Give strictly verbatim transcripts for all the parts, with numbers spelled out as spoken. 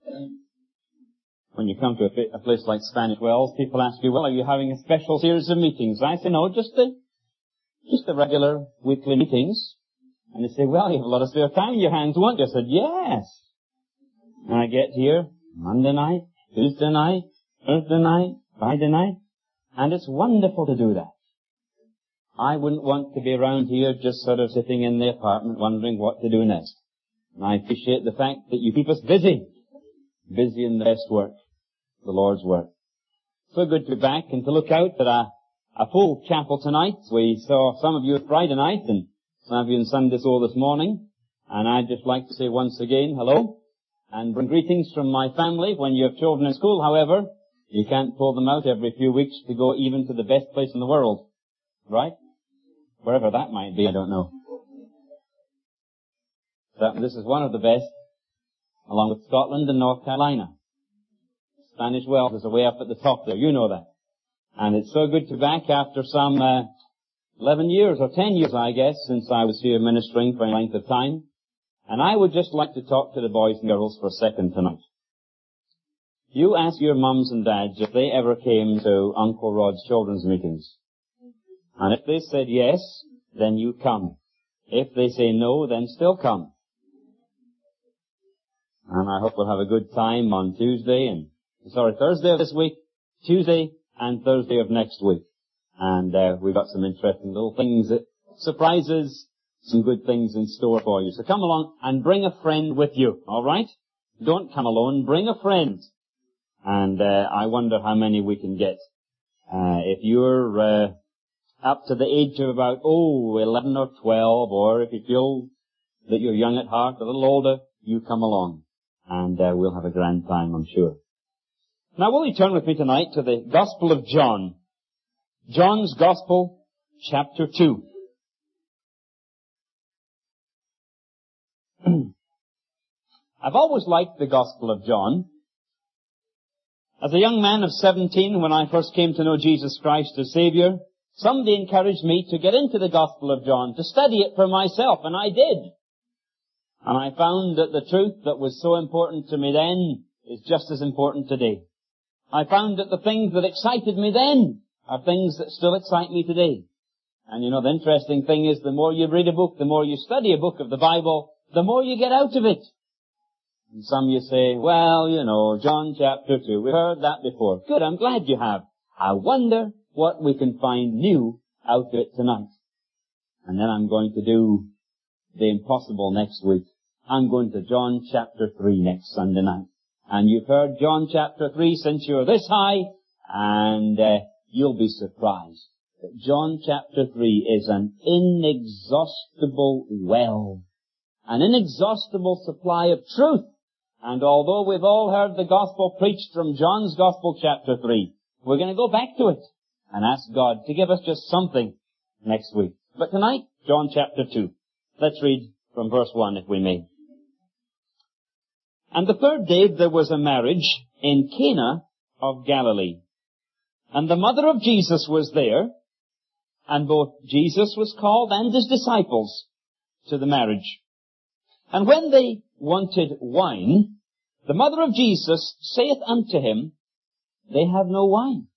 When you come to a, a place like Spanish Wells, people ask you, well, are you having a special series of meetings? I say, no, just the, just the regular weekly meetings. And they say, well, you have a lot of spare time in your hands, won't you? I said, yes. And I get here Monday night, Tuesday night, Thursday night, Friday night, and it's wonderful to do that. I wouldn't want to be around here just sort of sitting in the apartment wondering what to do next. And I appreciate the fact that you keep us busy, busy in the best work, the Lord's work. So good to be back and to look out at a, a full chapel tonight. We saw some of you Friday night and some of you in Sunday school this morning. And I'd just like to say once again, hello, and bring greetings from my family. When you have children in school, however, you can't pull them out every few weeks to go even to the best place in the world. Right? Wherever that might be, I don't know. So this is one of the best, along with Scotland and North Carolina. Spanish Wells is way up at the top there, you know that. And it's so good to be back after some uh, eleven years or ten years, I guess, since I was here ministering for a length of time. And I would just like to talk to the boys and girls for a second tonight. You ask your mums and dads if they ever came to Uncle Rod's children's meetings. And if they said yes, then you come. If they say no, then still come. And I hope we'll have a good time on Tuesday and, sorry, Thursday of this week, Tuesday and Thursday of next week. And uh, we've got some interesting little things, that surprises, some good things in store for you. So come along and bring a friend with you, alright? Don't come alone, bring a friend. And uh, I wonder how many we can get. Uh, if you're uh, up to the age of about, oh, eleven or twelve, or if you feel that you're young at heart, a little older, you come along. And uh, we'll have a grand time, I'm sure. Now, will you turn with me tonight to the Gospel of John? John's Gospel, chapter two. I've always liked the Gospel of John. As a young man of seventeen, when I first came to know Jesus Christ as Savior, somebody encouraged me to get into the Gospel of John, to study it for myself, and I did. And I found that the truth that was so important to me then is just as important today. I found that the things that excited me then are things that still excite me today. And you know, the interesting thing is the more you read a book, the more you study a book of the Bible, the more you get out of it. And some you say, well, you know, John chapter two, we've heard that before. Good, I'm glad you have. I wonder what we can find new out of it tonight. And then I'm going to do the impossible next week. I'm going to John chapter three next Sunday night. And you've heard John chapter three since you're this high, and uh, you'll be surprised that John chapter three is an inexhaustible well, an inexhaustible supply of truth. And although we've all heard the gospel preached from John's Gospel chapter three, we're going to go back to it and ask God to give us just something next week. But tonight, John chapter two. Let's read from verse one, if we may. And the third day there was a marriage in Cana of Galilee. And the mother of Jesus was there, and both Jesus was called and his disciples to the marriage. And when they wanted wine, the mother of Jesus saith unto him, they have no wine.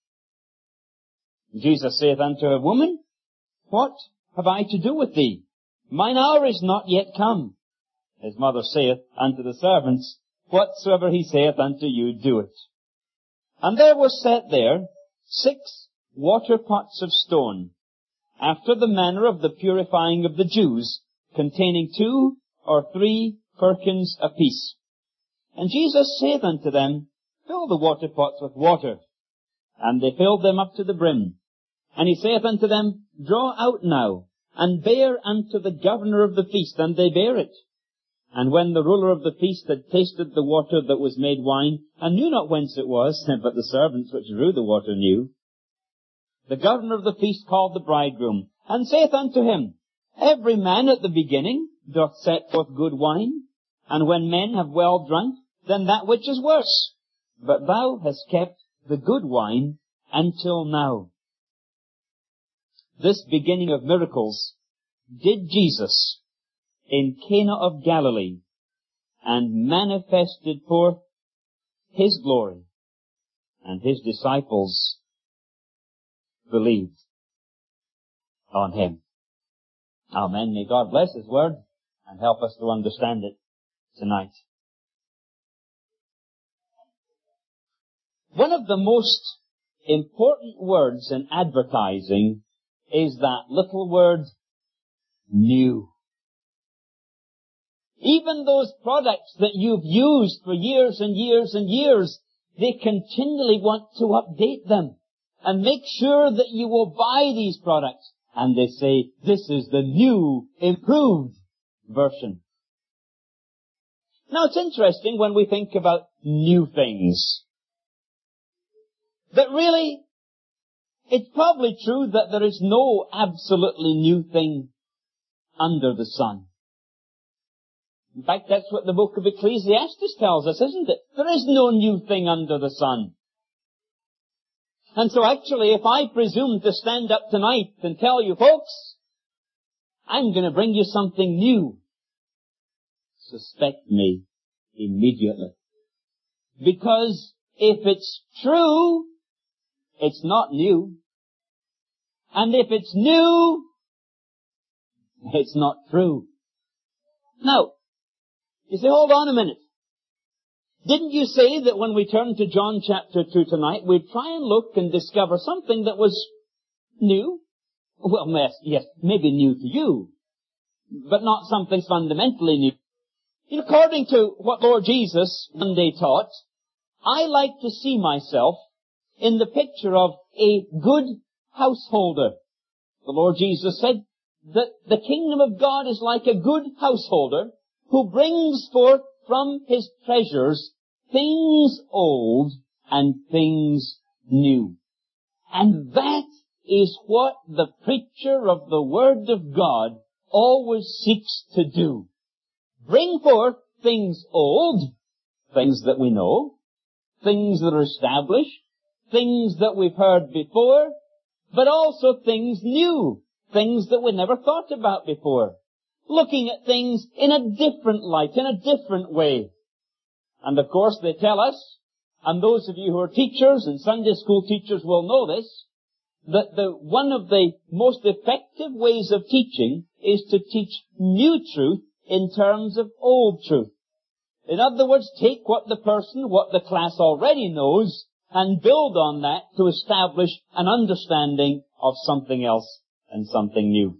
Jesus saith unto her, Woman, what have I to do with thee? Mine hour is not yet come. His mother saith unto the servants, Whatsoever he saith unto you, do it. And there was set there six water pots of stone, after the manner of the purifying of the Jews, containing two or three firkins apiece. And Jesus saith unto them, Fill the water pots with water. And they filled them up to the brim. And he saith unto them, Draw out now, and bear unto the governor of the feast. And they bare it. And when the ruler of the feast had tasted the water that was made wine, and knew not whence it was, but the servants which drew the water knew, the governor of the feast called the bridegroom, and saith unto him, Every man at the beginning doth set forth good wine, and when men have well drunk, then that which is worse. But thou hast kept the good wine until now. This beginning of miracles did Jesus in Cana of Galilee, and manifested forth His glory. And His disciples believed on Him. Amen. May God bless His Word and help us to understand it tonight. One of the most important words in advertising is that little word, new. Even those products that you've used for years and years and years, they continually want to update them and make sure that you will buy these products. And they say, this is the new, improved version. Now it's interesting when we think about new things, that really, it's probably true that there is no absolutely new thing under the sun. In fact, that's what the book of Ecclesiastes tells us, isn't it? There is no new thing under the sun. And so actually, if I presume to stand up tonight and tell you, folks, I'm going to bring you something new, suspect me immediately. Because if it's true, it's not new. And if it's new, it's not true. Now, you say, hold on a minute. Didn't you say that when we turn to John chapter two tonight, we'd try and look and discover something that was new? Well, yes, yes, maybe new to you, but not something fundamentally new. According to what Lord Jesus one day taught, I like to see myself in the picture of a good householder. The Lord Jesus said that the kingdom of God is like a good householder who brings forth from his treasures things old and things new. And that is what the preacher of the Word of God always seeks to do. Bring forth things old, things that we know, things that are established, things that we've heard before, but also things new, things that we never thought about before. Looking at things in a different light, in a different way. And of course they tell us, and those of you who are teachers and Sunday school teachers will know this, that the, one of the most effective ways of teaching is to teach new truth in terms of old truth. In other words, take what the person, what the class already knows, and build on that to establish an understanding of something else and something new.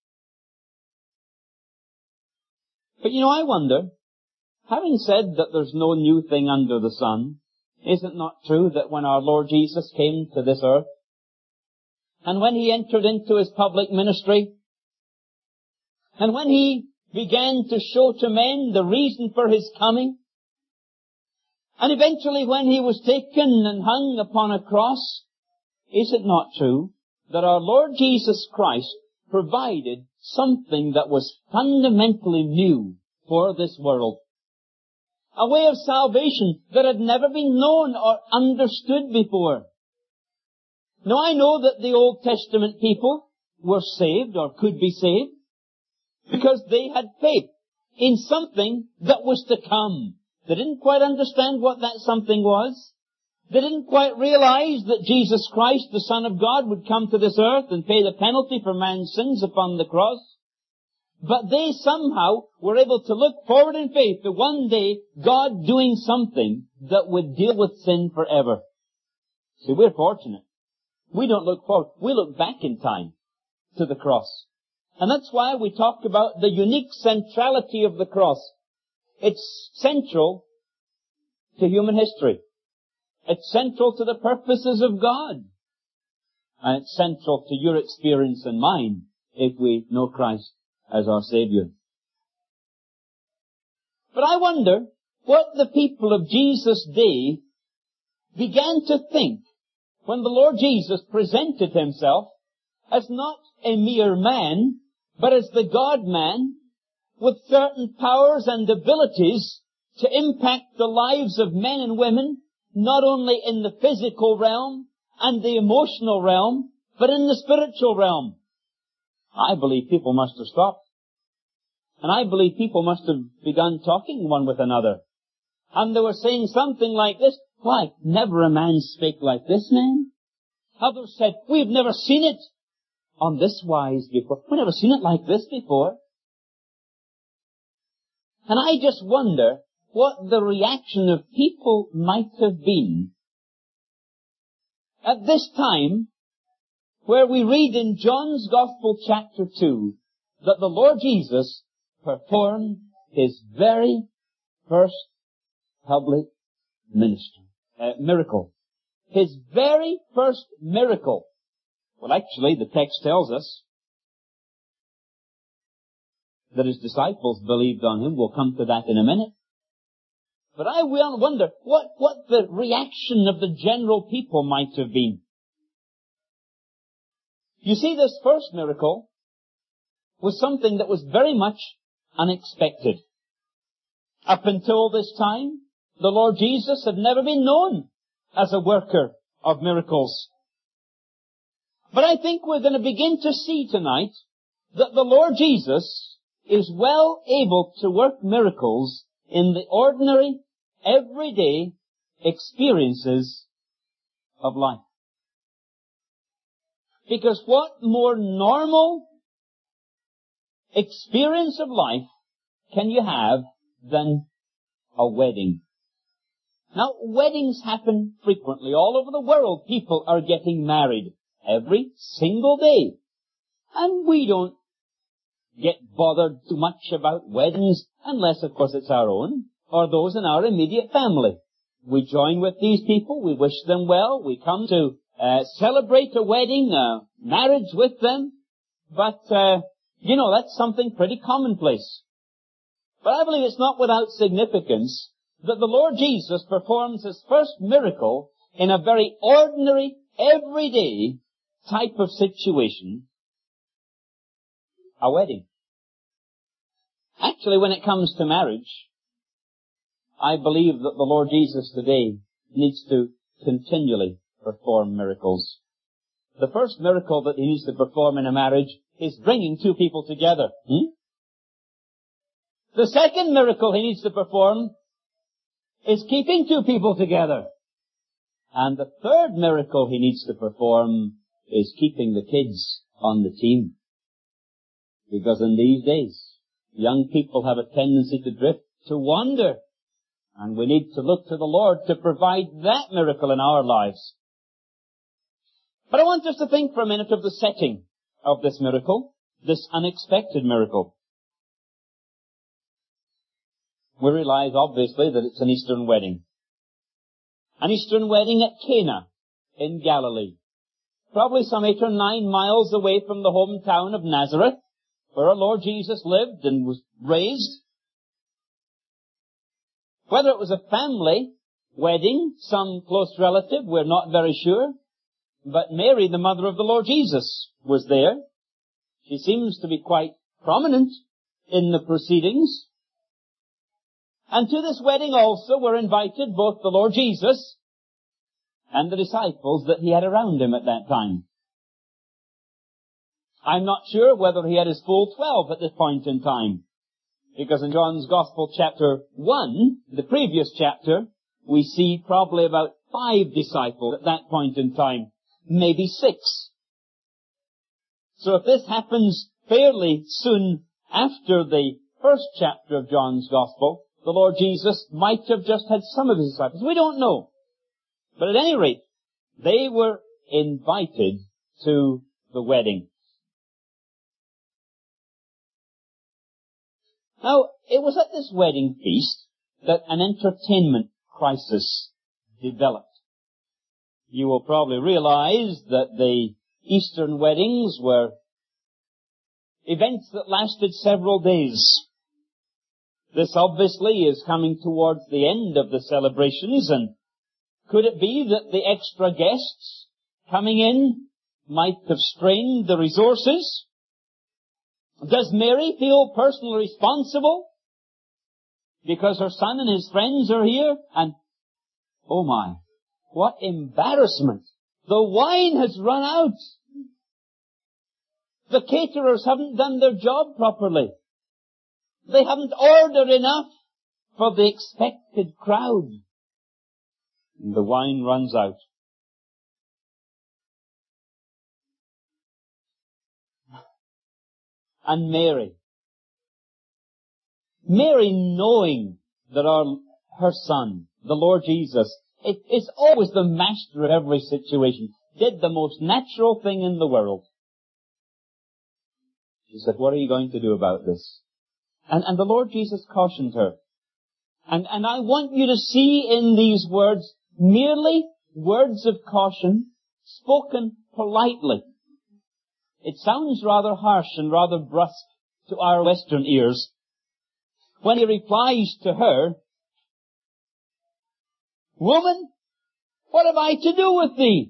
But you know, I wonder, having said that there's no new thing under the sun, is it not true that when our Lord Jesus came to this earth, and when He entered into His public ministry, and when He began to show to men the reason for His coming, and eventually when He was taken and hung upon a cross, is it not true that our Lord Jesus Christ provided something that was fundamentally new for this world? A way of salvation that had never been known or understood before. Now I know that the Old Testament people were saved or could be saved because they had faith in something that was to come. They didn't quite understand what that something was. They didn't quite realize that Jesus Christ, the Son of God, would come to this earth and pay the penalty for man's sins upon the cross. But they somehow were able to look forward in faith to one day God doing something that would deal with sin forever. See, we're fortunate. We don't look forward. We look back in time to the cross. And that's why we talk about the unique centrality of the cross. It's central to human history. It's central to the purposes of God. And it's central to your experience and mine if we know Christ as our Savior. But I wonder what the people of Jesus' day began to think when the Lord Jesus presented Himself as not a mere man, but as the God-man with certain powers and abilities to impact the lives of men and women, not only in the physical realm and the emotional realm, but in the spiritual realm. I believe people must have stopped. And I believe people must have begun talking one with another. And they were saying something like this, why, never a man spake like this man. Others said, we've never seen it on this wise before. We've never seen it like this before. And I just wonder what the reaction of people might have been at this time where we read in John's Gospel chapter two that the Lord Jesus performed his very first public ministry, uh, miracle. His very first miracle. Well, actually, the text tells us that his disciples believed on him. We'll come to that in a minute. But I will wonder what, what the reaction of the general people might have been. You see, this first miracle was something that was very much unexpected. Up until this time, the Lord Jesus had never been known as a worker of miracles. But I think we're going to begin to see tonight that the Lord Jesus is well able to work miracles in the ordinary, everyday experiences of life. Because what more normal experience of life can you have than a wedding? Now, weddings happen frequently. All over the world, people are getting married every single day. And we don't get bothered too much about weddings, unless, of course, it's our own, or those in our immediate family. We join with these people, we wish them well, we come to uh, celebrate a wedding, a marriage with them, but, uh, you know, that's something pretty commonplace. But I believe it's not without significance that the Lord Jesus performs his first miracle in a very ordinary, everyday type of situation, a wedding. Actually, when it comes to marriage, I believe that the Lord Jesus today needs to continually perform miracles. The first miracle that he needs to perform in a marriage is bringing two people together. Hmm? The second miracle he needs to perform is keeping two people together. And the third miracle he needs to perform is keeping the kids on the team. Because in these days, young people have a tendency to drift, to wander. And we need to look to the Lord to provide that miracle in our lives. But I want us to think for a minute of the setting of this miracle, this unexpected miracle. We realize, obviously, that it's an Eastern wedding. An Eastern wedding at Cana in Galilee. Probably some eight or nine miles away from the hometown of Nazareth, where our Lord Jesus lived and was raised. Whether it was a family wedding, some close relative, we're not very sure. But Mary, the mother of the Lord Jesus, was there. She seems to be quite prominent in the proceedings. And to this wedding also were invited both the Lord Jesus and the disciples that he had around him at that time. I'm not sure whether he had his full twelve at this point in time. Because in John's Gospel chapter one, the previous chapter, we see probably about five disciples at that point in time. Maybe six. So if this happens fairly soon after the first chapter of John's Gospel, the Lord Jesus might have just had some of his disciples. We don't know. But at any rate, they were invited to the wedding. Now, it was at this wedding feast that an entertainment crisis developed. You will probably realize that the Eastern weddings were events that lasted several days. This obviously is coming towards the end of the celebrations, and could it be that the extra guests coming in might have strained the resources? Does Mary feel personally responsible because her son and his friends are here? And, oh my, what embarrassment. The wine has run out. The caterers haven't done their job properly. They haven't ordered enough for the expected crowd. And the wine runs out. And Mary, Mary knowing that our, her son, the Lord Jesus, it, is always the master of every situation, did the most natural thing in the world. She said, what are you going to do about this? And, and the Lord Jesus cautioned her. And, and I want you to see in these words merely words of caution spoken politely. It sounds rather harsh and rather brusque to our Western ears when he replies to her, woman, what have I to do with thee?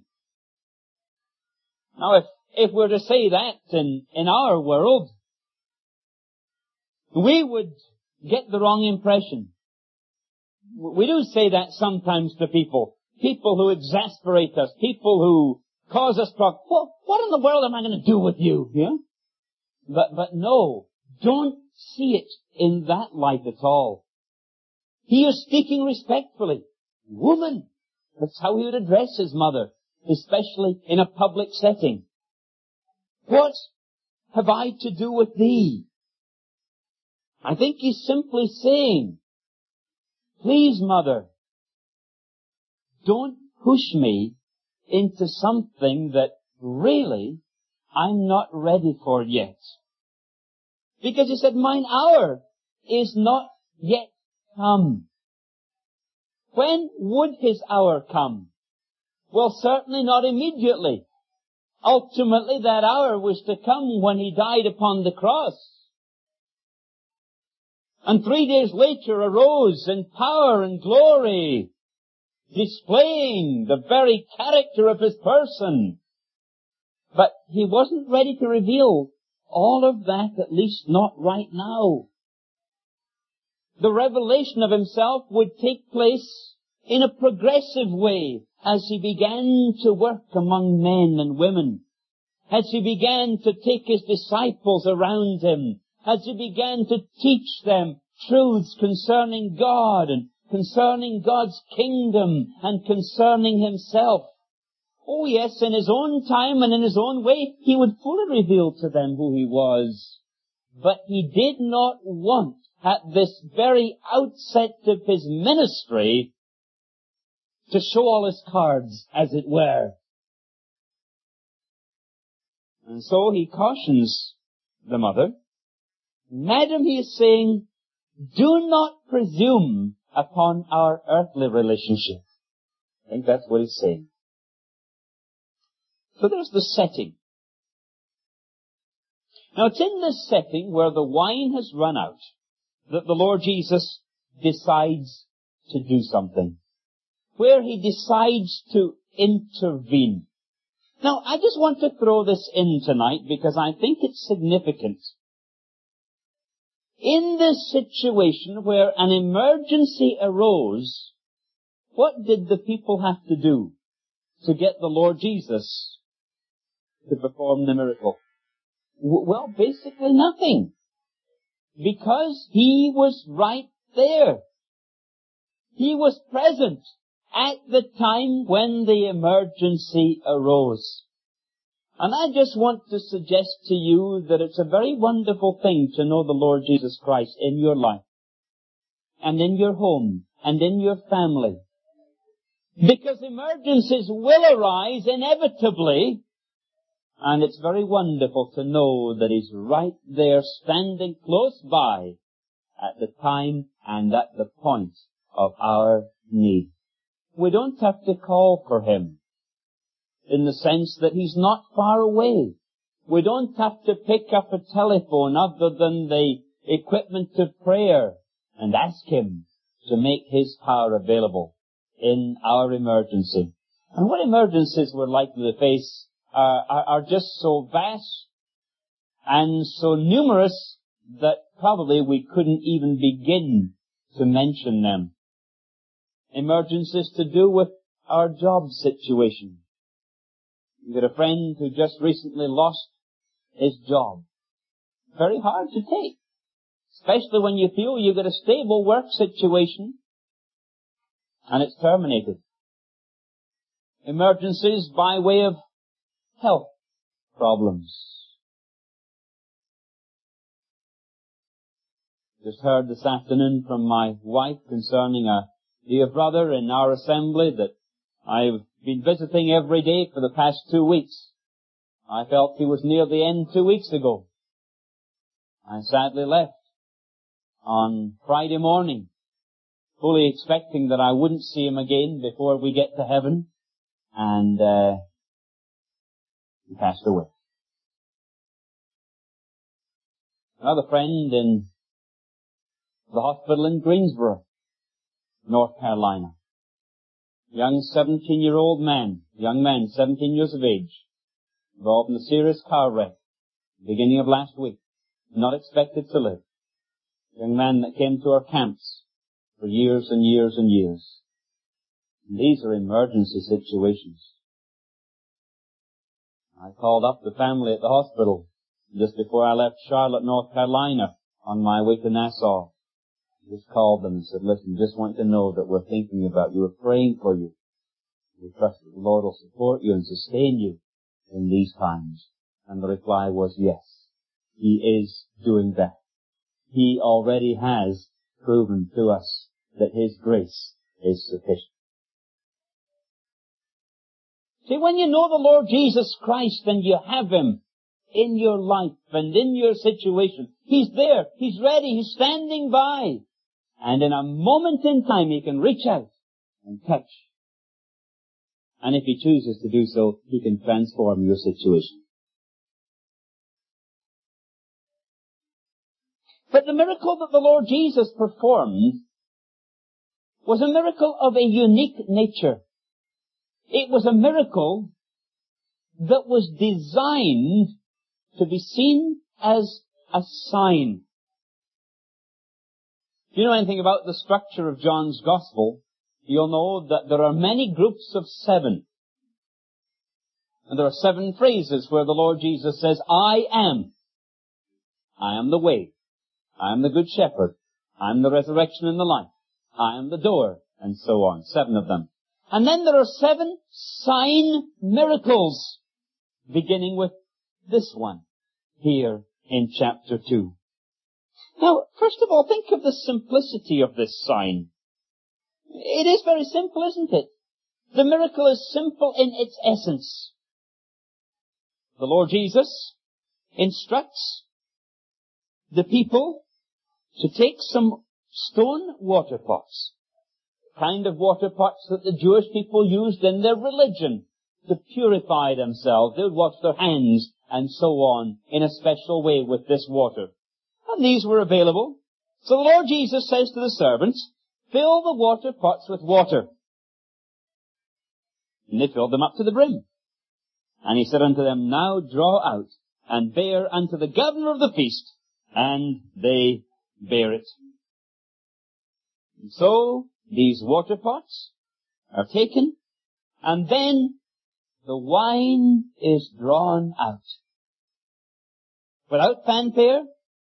Now, if, if we're to say that in, in our world, we would get the wrong impression. We do say that sometimes to people. People who exasperate us. People who cause us to, well, what in the world am I going to do with you? Yeah? But, but no, don't see it in that light at all. He is speaking respectfully. Woman. That's how he would address his mother, especially in a public setting. What have I to do with thee? I think he's simply saying, please, mother, don't push me into something that really I'm not ready for yet. Because he said, mine hour is not yet come. When would his hour come? Well, certainly not immediately. Ultimately, that hour was to come when he died upon the cross. And three days later arose in power and glory, displaying the very character of his person. But he wasn't ready to reveal all of that, at least not right now. The revelation of himself would take place in a progressive way as he began to work among men and women, as he began to take his disciples around him, as he began to teach them truths concerning God and concerning God's kingdom and concerning himself. Oh yes, in his own time and in his own way, he would fully reveal to them who he was. But he did not want, at this very outset of his ministry, to show all his cards, as it were. And so he cautions the mother. Madam, he is saying, do not presume upon our earthly relationship. I think that's what he's saying. So there's the setting. Now it's in this setting where the wine has run out that the Lord Jesus decides to do something. Where he decides to intervene. Now I just want to throw this in tonight because I think it's significant. In this situation where an emergency arose, what did the people have to do to get the Lord Jesus to perform the miracle? Well, basically nothing. Because he was right there. He was present at the time when the emergency arose. And I just want to suggest to you that it's a very wonderful thing to know the Lord Jesus Christ in your life, and in your home, and in your family. Because emergencies will arise inevitably, and it's very wonderful to know that he's right there standing close by at the time and at the point of our need. We don't have to call for him in the sense that he's not far away. We don't have to pick up a telephone other than the equipment of prayer and ask him to make his power available in our emergency. And what emergencies we're likely to face are, are, are just so vast and so numerous that probably we couldn't even begin to mention them. Emergencies to do with our job situation. You've got a friend who just recently lost his job. Very hard to take. Especially when you feel you've got a stable work situation and it's terminated. Emergencies by way of health problems. Just heard this afternoon from my wife concerning a dear brother in our assembly that I've been visiting every day for the past two weeks. I felt he was near the end two weeks ago. I sadly left on Friday morning, fully expecting that I wouldn't see him again before we get to heaven, and uh, he passed away. Another friend in the hospital in Greensboro, North Carolina. Young seventeen-year-old man, young man, seventeen years of age, involved in a serious car wreck, beginning of last week, not expected to live. Young man that came to our camps for years and years and years. And these are emergency situations. I called up the family at the hospital just before I left Charlotte, North Carolina, on my way to Nassau. I just called them and said, listen, just want to know that we're thinking about you, we're praying for you. We trust that the Lord will support you and sustain you in these times. And the reply was yes. He is doing that. He already has proven to us that His grace is sufficient. See, when you know the Lord Jesus Christ and you have Him in your life and in your situation, He's there, He's ready, He's standing by. And in a moment in time He can reach out and touch. And if He chooses to do so, He can transform your situation. But the miracle that the Lord Jesus performed was a miracle of a unique nature. It was a miracle that was designed to be seen as a sign. If you know anything about the structure of John's Gospel, you'll know that there are many groups of seven. And there are seven phrases where the Lord Jesus says, I am. I am the way. I am the good shepherd. I am the resurrection and the life. I am the door. And so on. Seven of them. And then there are seven sign miracles, beginning with this one here in chapter two. Now, first of all, think of the simplicity of this sign. It is very simple, isn't it? The miracle is simple in its essence. The Lord Jesus instructs the people to take some stone water pots, the kind of water pots that the Jewish people used in their religion to purify themselves. They would wash their hands and so on in a special way with this water. And these were available. So the Lord Jesus says to the servants, fill the water pots with water. And they filled them up to the brim. And He said unto them, now draw out and bear unto the governor of the feast. And they bear it. And so these water pots are taken, and then the wine is drawn out. Without fanfare,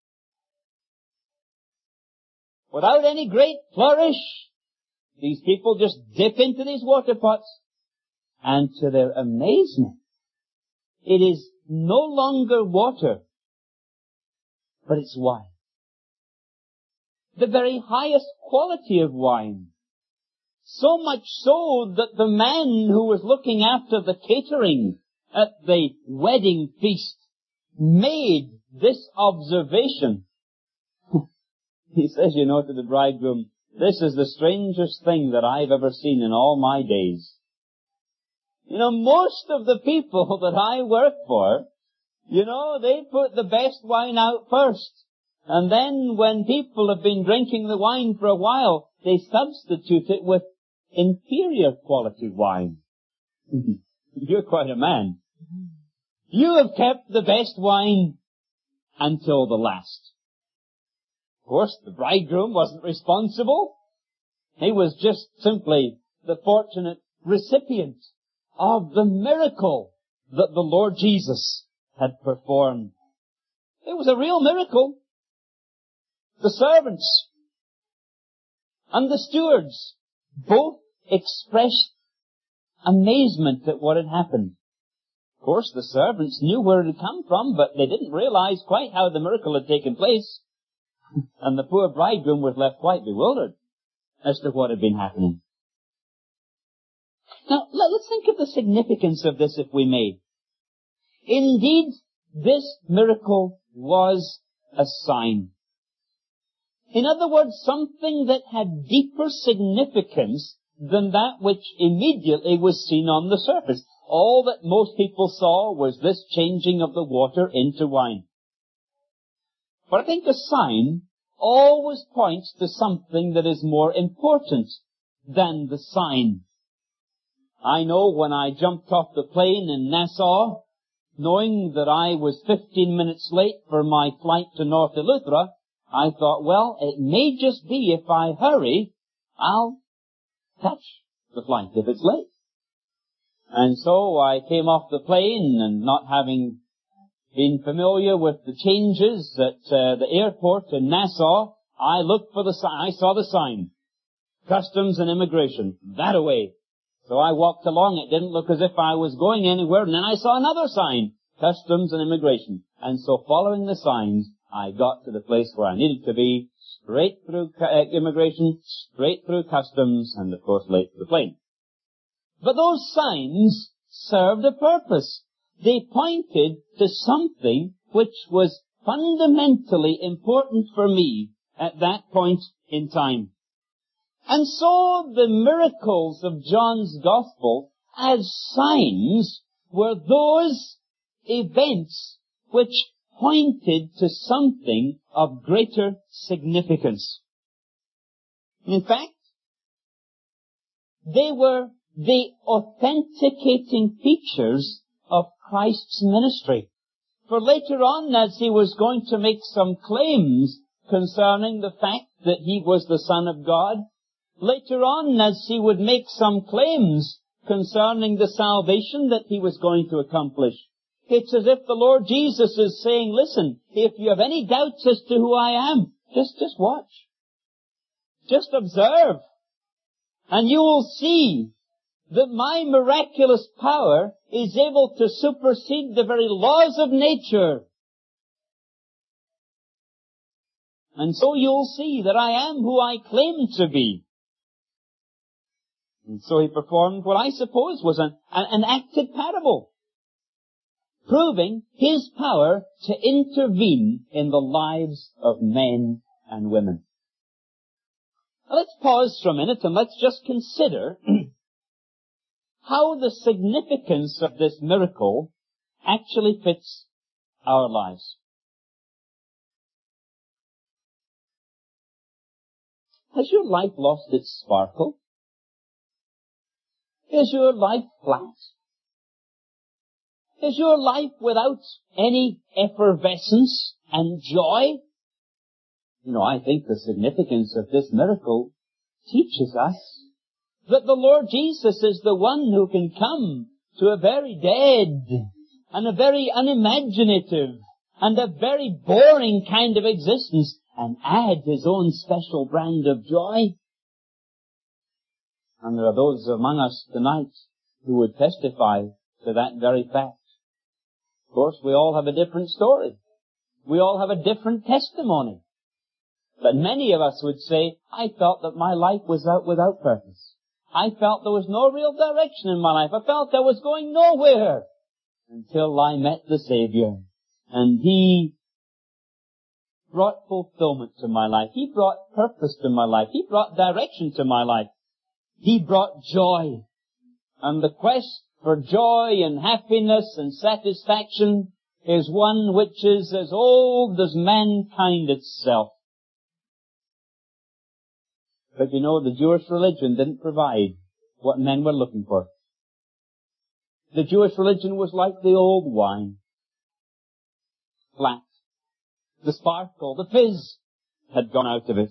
without any great flourish, these people just dip into these water pots, and to their amazement, it is no longer water, but it's wine. The very highest quality of wine. So much so that the man who was looking after the catering at the wedding feast made this observation. He says, you know, to the bridegroom, this is the strangest thing that I've ever seen in all my days. You know, most of the people that I work for, you know, they put the best wine out first. And then when people have been drinking the wine for a while, they substitute it with inferior quality wine. You're quite a man. You have kept the best wine until the last. Of course, the bridegroom wasn't responsible. He was just simply the fortunate recipient of the miracle that the Lord Jesus had performed. It was a real miracle. The servants and the stewards both expressed amazement at what had happened. Of course, the servants knew where it had come from, but they didn't realize quite how the miracle had taken place. And the poor bridegroom was left quite bewildered as to what had been happening. Now, let's think of the significance of this, if we may. Indeed, this miracle was a sign. In other words, something that had deeper significance than that which immediately was seen on the surface. All that most people saw was this changing of the water into wine. But I think a sign always points to something that is more important than the sign. I know when I jumped off the plane in Nassau, knowing that I was fifteen minutes late for my flight to North Eleuthera, I thought, well, it may just be if I hurry, I'll catch the flight if it's late. And so I came off the plane, and not having been familiar with the changes at uh, the airport in Nassau, I looked for the sign. I saw the sign. Customs and Immigration. That away. So I walked along. It didn't look as if I was going anywhere. And then I saw another sign. Customs and Immigration. And so following the signs, I got to the place where I needed to be. Straight through uh, immigration, straight through customs, and of course late to the plane. But those signs served a purpose. They pointed to something which was fundamentally important for me at that point in time. And so the miracles of John's Gospel as signs were those events which pointed to something of greater significance. In fact, they were the authenticating features of Christ's ministry. For later on, as he was going to make some claims concerning the fact that he was the Son of God, later on, as he would make some claims concerning the salvation that he was going to accomplish, it's as if the Lord Jesus is saying, listen, if you have any doubts as to who I am, just, just watch. Just observe. And you will see that my miraculous power is able to supersede the very laws of nature. And so you'll see that I am who I claim to be. And so he performed what I suppose was an, an acted parable, proving his power to intervene in the lives of men and women. Now let's pause for a minute and let's just consider how the significance of this miracle actually fits our lives. Has your life lost its sparkle? Is your life flat? Is your life without any effervescence and joy? You know, I think the significance of this miracle teaches us that the Lord Jesus is the one who can come to a very dead and a very unimaginative and a very boring kind of existence and add his own special brand of joy. And there are those among us tonight who would testify to that very fact. Of course, we all have a different story. We all have a different testimony. But many of us would say, I felt that my life was out without purpose. I felt there was no real direction in my life. I felt I was going nowhere until I met the Savior. And He brought fulfillment to my life. He brought purpose to my life. He brought direction to my life. He brought joy. And the quest for joy and happiness and satisfaction is one which is as old as mankind itself. But you know, the Jewish religion didn't provide what men were looking for. The Jewish religion was like the old wine. Flat. The sparkle, the fizz had gone out of it.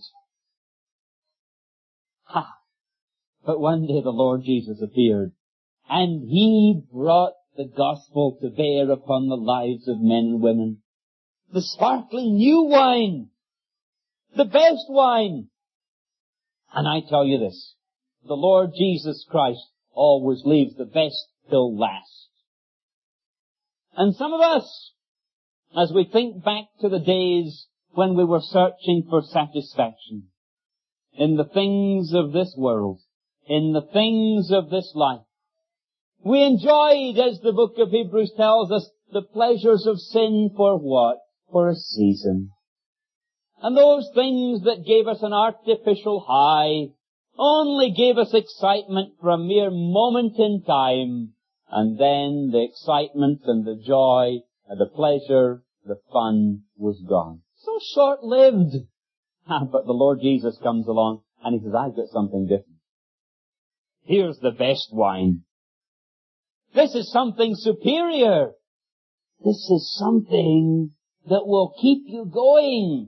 Ha! But one day the Lord Jesus appeared, and He brought the gospel to bear upon the lives of men and women. The sparkling new wine. The best wine. And I tell you this, the Lord Jesus Christ always leaves the best till last. And some of us, as we think back to the days when we were searching for satisfaction in the things of this world, in the things of this life, we enjoyed, as the book of Hebrews tells us, the pleasures of sin for what? For a season. And those things that gave us an artificial high only gave us excitement for a mere moment in time, and then the excitement and the joy and the pleasure, the fun was gone. So short-lived. But the Lord Jesus comes along and He says, I've got something different. Here's the best wine. This is something superior. This is something that will keep you going.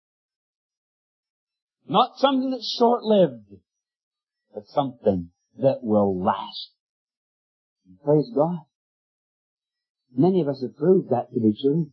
Not something that's short-lived, but something that will last. And praise God. Many of us have proved that to be true.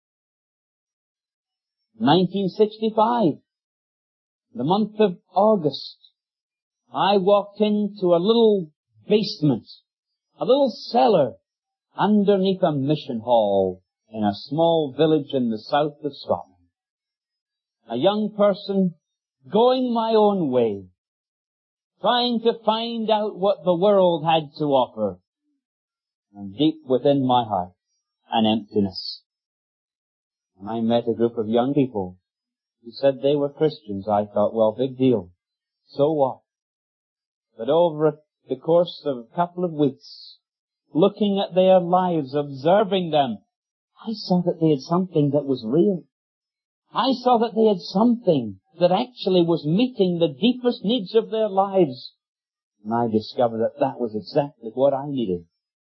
nineteen sixty-five, the month of August, I walked into a little basement, a little cellar underneath a mission hall in a small village in the south of Scotland. A young person going my own way, trying to find out what the world had to offer. And deep within my heart, an emptiness. And I met a group of young people who said they were Christians. I thought, well, big deal. So what? But over the course of a couple of weeks, looking at their lives, observing them, I saw that they had something that was real. I saw that they had something that actually was meeting the deepest needs of their lives. And I discovered that that was exactly what I needed.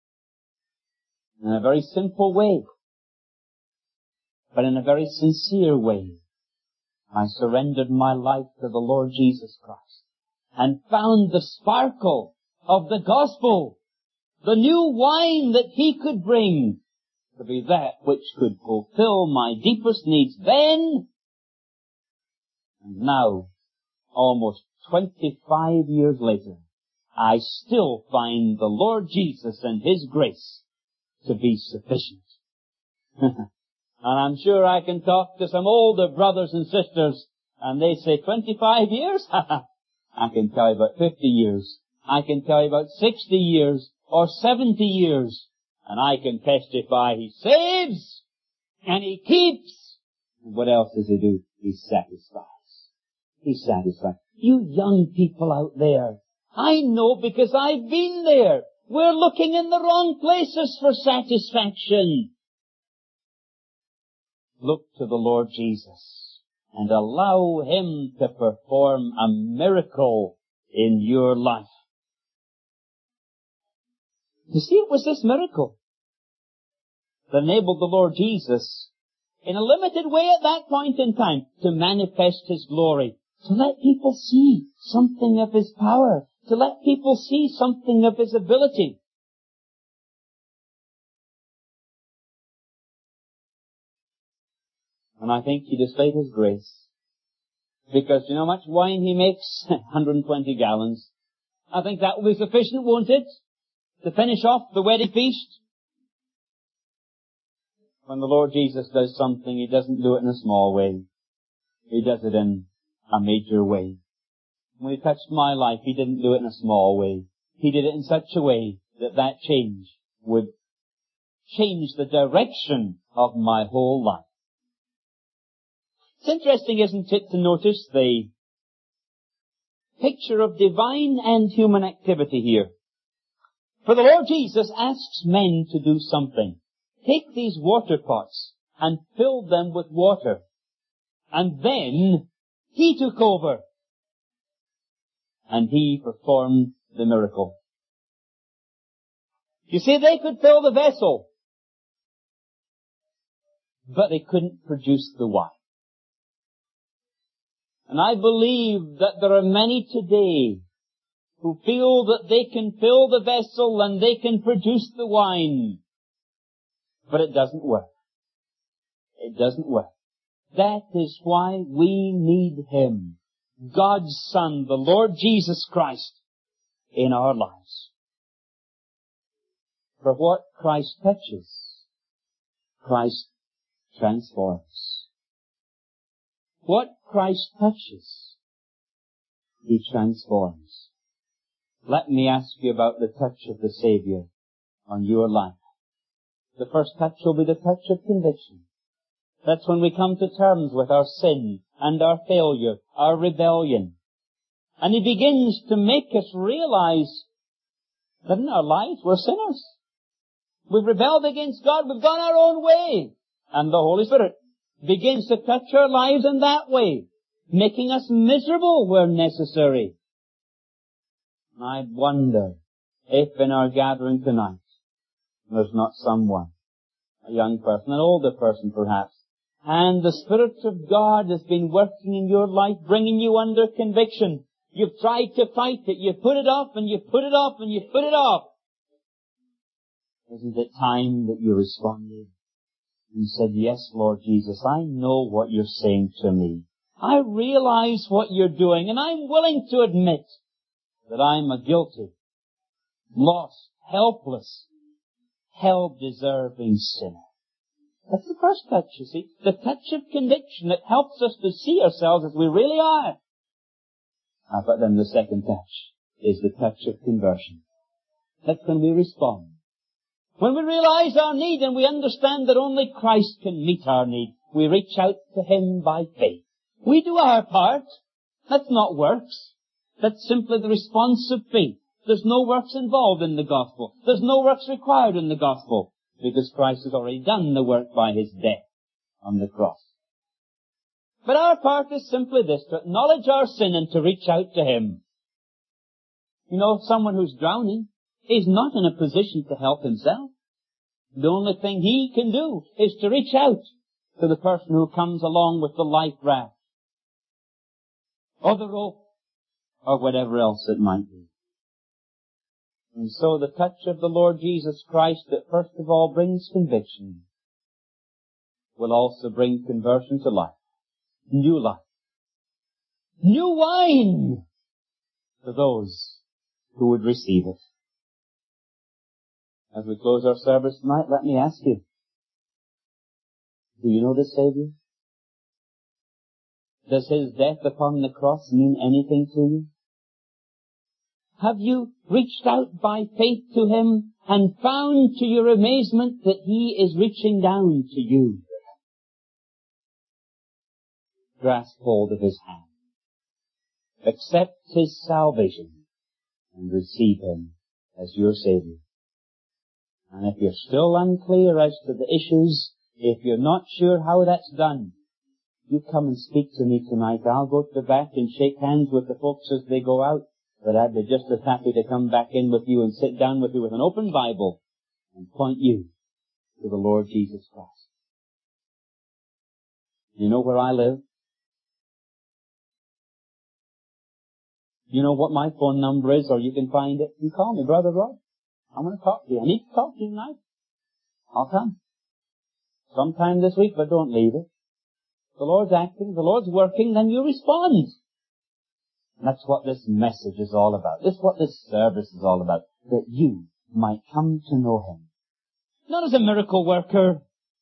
In a very simple way, but in a very sincere way, I surrendered my life to the Lord Jesus Christ and found the sparkle of the gospel, the new wine that He could bring, to be that which could fulfill my deepest needs then and now, almost twenty-five years later. I still find the Lord Jesus and His grace to be sufficient. And I'm sure I can talk to some older brothers and sisters, and they say, twenty-five years? I can tell you about fifty years. I can tell you about sixty years or seventy years. And I can testify He saves and He keeps. And what else does He do? He satisfies. He satisfies. You young people out there, I know because I've been there. We're looking in the wrong places for satisfaction. Look to the Lord Jesus and allow Him to perform a miracle in your life. You see, it was this miracle that enabled the Lord Jesus, in a limited way at that point in time, to manifest His glory, to let people see something of His power, to let people see something of His ability. And I think He displayed His grace. Because you know how much wine He makes? one hundred twenty gallons. I think that will be sufficient, won't it? To finish off the wedding feast. When the Lord Jesus does something, He doesn't do it in a small way. He does it in a major way. When He touched my life, He didn't do it in a small way. He did it in such a way that that change would change the direction of my whole life. It's interesting, isn't it, to notice the picture of divine and human activity here. For the Lord Jesus asks men to do something. Take these water pots and fill them with water. And then He took over. And He performed the miracle. You see, they could fill the vessel, but they couldn't produce the wine. And I believe that there are many today who feel that they can fill the vessel and they can produce the wine. But it doesn't work. It doesn't work. That is why we need Him, God's Son, the Lord Jesus Christ, in our lives. For what Christ touches, Christ transforms. What Christ touches, He transforms. Let me ask you about the touch of the Savior on your life. The first touch will be the touch of conviction. That's when we come to terms with our sin and our failure, our rebellion. And He begins to make us realize that in our lives we're sinners. We've rebelled against God. We've gone our own way. And the Holy Spirit begins to touch our lives in that way, making us miserable where necessary. And I wonder if in our gathering tonight there's not someone, a young person, an older person perhaps, and the Spirit of God has been working in your life, bringing you under conviction. You've tried to fight it. You put it off and you put it off and you put it off. Isn't it time that you responded and said, yes, Lord Jesus, I know what you're saying to me. I realize what you're doing, and I'm willing to admit that I'm a guilty, lost, helpless, hell-deserving sinner. That's the first touch, you see. The touch of conviction that helps us to see ourselves as we really are. Ah, but then the second touch is the touch of conversion. That's when we respond. When we realize our need and we understand that only Christ can meet our need, we reach out to Him by faith. We do our part. That's not works. That's simply the response of faith. There's no works involved in the gospel. There's no works required in the gospel, because Christ has already done the work by His death on the cross. But our part is simply this, to acknowledge our sin and to reach out to Him. You know, someone who's drowning is not in a position to help himself. The only thing he can do is to reach out to the person who comes along with the life raft, or the rope, or whatever else it might be. And so the touch of the Lord Jesus Christ that first of all brings conviction will also bring conversion to life. New life. New wine to those who would receive it. As we close our service tonight, let me ask you, do you know the Savior? Does His death upon the cross mean anything to you? Have you reached out by faith to Him and found to your amazement that He is reaching down to you? Grasp hold of His hand. Accept His salvation and receive Him as your Savior. And if you're still unclear as to the issues, if you're not sure how that's done, you come and speak to me tonight. I'll go to the back and shake hands with the folks as they go out. But I'd be just as happy to come back in with you and sit down with you with an open Bible and point you to the Lord Jesus Christ. You know where I live? You know what my phone number is, or you can find it. You call me, Brother Rod. I'm going to talk to you. I need to talk to you tonight. I'll come. Sometime this week, but don't leave it. The Lord's acting, the Lord's working, then you respond. And that's what this message is all about. That's what this service is all about. That you might come to know Him. Not as a miracle worker,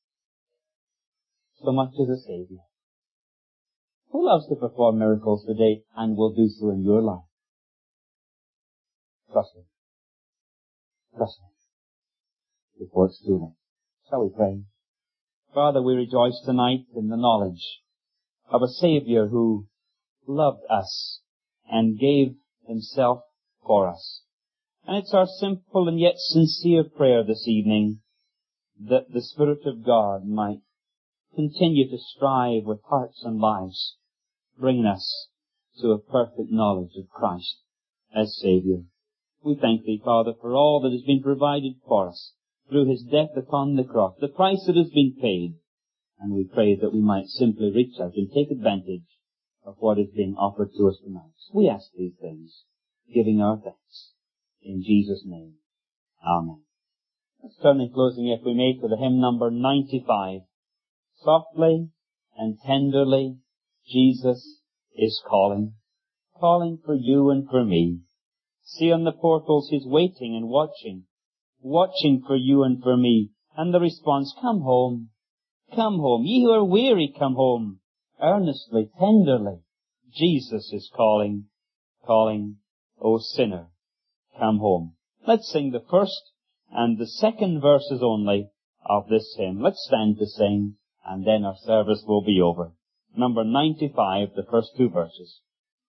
so much as a Savior. Who loves to perform miracles today and will do so in your life? Trust Him. Trust Him. Before it's too late. Shall we pray? Father, we rejoice tonight in the knowledge of a Savior who loved us and gave Himself for us. And it's our simple and yet sincere prayer this evening that the Spirit of God might continue to strive with hearts and lives, bringing us to a perfect knowledge of Christ as Savior. We thank Thee, Father, for all that has been provided for us through His death upon the cross, the price that has been paid. And we pray that we might simply reach out and take advantage of what is being offered to us tonight. We ask these things, giving our thanks. In Jesus' name, Amen. Let's turn in closing, if we may, to the hymn number ninety-five. Softly and tenderly, Jesus is calling, calling for you and for me. See on the portals He's waiting and watching, watching for you and for me. And the response, come home, come home. Ye who are weary, come home. Earnestly, tenderly, Jesus is calling, calling, O sinner, come home. Let's sing the first and the second verses only of this hymn. Let's stand to sing, and then our service will be over. Number ninety-five, the first two verses.